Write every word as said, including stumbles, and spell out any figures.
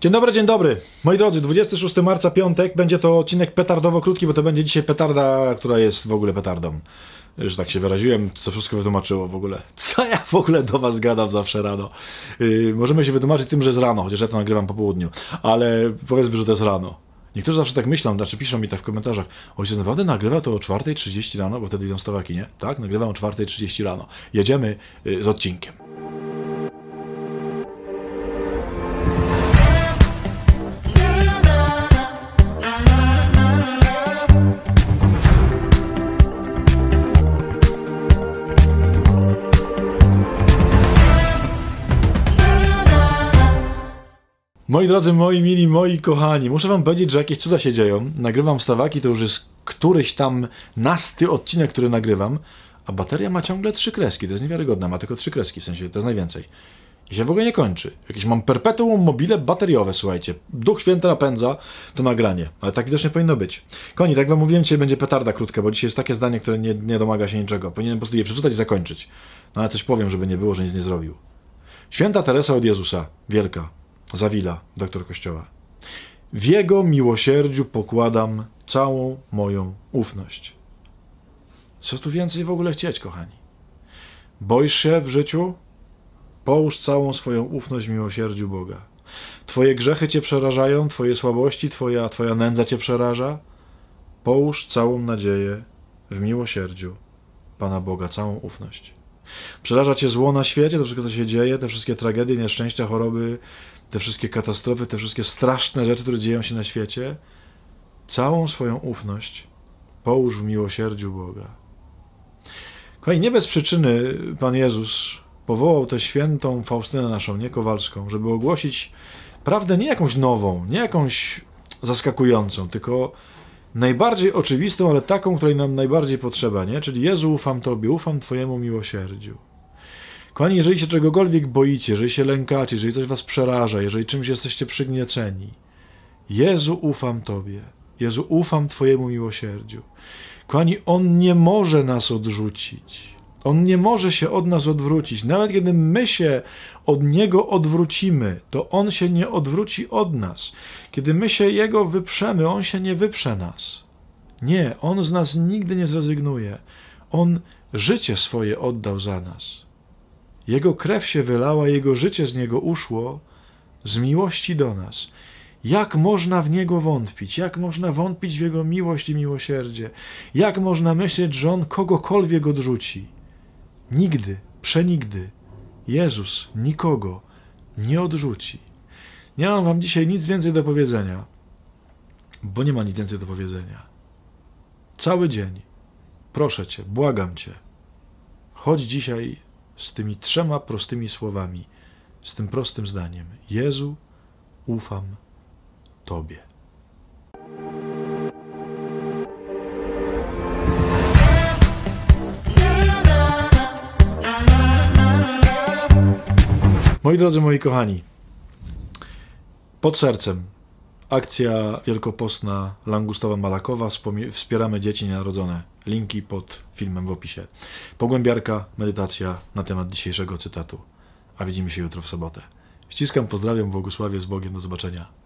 Dzień dobry, dzień dobry. Moi drodzy, dwudziestego szóstego marca, piątek, będzie to odcinek petardowo krótki, bo to będzie dzisiaj petarda, która jest w ogóle petardą. Już tak się wyraziłem, co wszystko wytłumaczyło w ogóle. Co ja w ogóle do was gadam zawsze rano? Yy, możemy się wytłumaczyć tym, że jest rano, chociaż ja to nagrywam po południu, ale powiedzmy, że to jest rano. Niektórzy zawsze tak myślą, znaczy piszą mi tak w komentarzach: ojciec naprawdę nagrywa to o czwartej trzydzieści rano, bo wtedy idą stawaki, nie? Tak, nagrywam o czwartej trzydzieści rano. Jedziemy yy, z odcinkiem. Moi drodzy, moi mili, moi kochani, muszę wam powiedzieć, że jakieś cuda się dzieją. Nagrywam wstawaki, to już jest któryś tam nasty odcinek, który nagrywam, a bateria ma ciągle trzy kreski. To jest niewiarygodne, ma tylko trzy kreski, w sensie to jest najwięcej. I się w ogóle nie kończy. Jakieś mam perpetuum mobile bateriowe, słuchajcie. Duch Święty napędza to nagranie, ale tak widocznie powinno być. Koni, tak jak wam mówiłem, dzisiaj będzie petarda krótka, bo dzisiaj jest takie zdanie, które nie, nie domaga się niczego. Powinienem po prostu je przeczytać i zakończyć. No ale coś powiem, żeby nie było, że nic nie zrobił. Święta Teresa od Jezusa, wielka, Zawila, doktor Kościoła. W Jego miłosierdziu pokładam całą moją ufność. Co tu więcej w ogóle chcieć, kochani? Boisz się w życiu? Połóż całą swoją ufność w miłosierdziu Boga. Twoje grzechy cię przerażają, twoje słabości, twoja, twoja nędza cię przeraża? Połóż całą nadzieję w miłosierdziu Pana Boga, całą ufność. Przeraża cię zło na świecie, to wszystko, co się dzieje, te wszystkie tragedie, nieszczęścia, choroby, te wszystkie katastrofy, te wszystkie straszne rzeczy, które dzieją się na świecie. Całą swoją ufność połóż w miłosierdziu Boga. Kochani, nie bez przyczyny Pan Jezus powołał tę świętą Faustynę naszą, nie Kowalską, żeby ogłosić prawdę nie jakąś nową, nie jakąś zaskakującą, tylko najbardziej oczywistą, ale taką, której nam najbardziej potrzeba, nie? Czyli Jezu, ufam Tobie, ufam Twojemu miłosierdziu. Kochani, jeżeli się czegokolwiek boicie, jeżeli się lękacie, jeżeli coś was przeraża, jeżeli czymś jesteście przygnieceni, Jezu, ufam Tobie. Jezu, ufam Twojemu miłosierdziu. Kochani, On nie może nas odrzucić. On nie może się od nas odwrócić. Nawet kiedy my się od Niego odwrócimy, to On się nie odwróci od nas. Kiedy my się Jego wyprzemy, On się nie wyprze nas. Nie, On z nas nigdy nie zrezygnuje. On życie swoje oddał za nas. Jego krew się wylała, Jego życie z Niego uszło z miłości do nas. Jak można w Niego wątpić? Jak można wątpić w Jego miłość i miłosierdzie? Jak można myśleć, że On kogokolwiek odrzuci? Nigdy, przenigdy Jezus nikogo nie odrzuci. Nie mam wam dzisiaj nic więcej do powiedzenia, bo nie ma nic więcej do powiedzenia. Cały dzień, proszę Cię, błagam Cię, chodź dzisiaj z tymi trzema prostymi słowami, z tym prostym zdaniem: Jezu, ufam Tobie. Moi drodzy, moi kochani, pod sercem akcja wielkopostna Langustowa Malakowa, wspieramy dzieci nienarodzone. Linki pod filmem w opisie. Pogłębiarka, medytacja na temat dzisiejszego cytatu. A widzimy się jutro w sobotę. Ściskam, pozdrawiam, błogosławię, z Bogiem, do zobaczenia.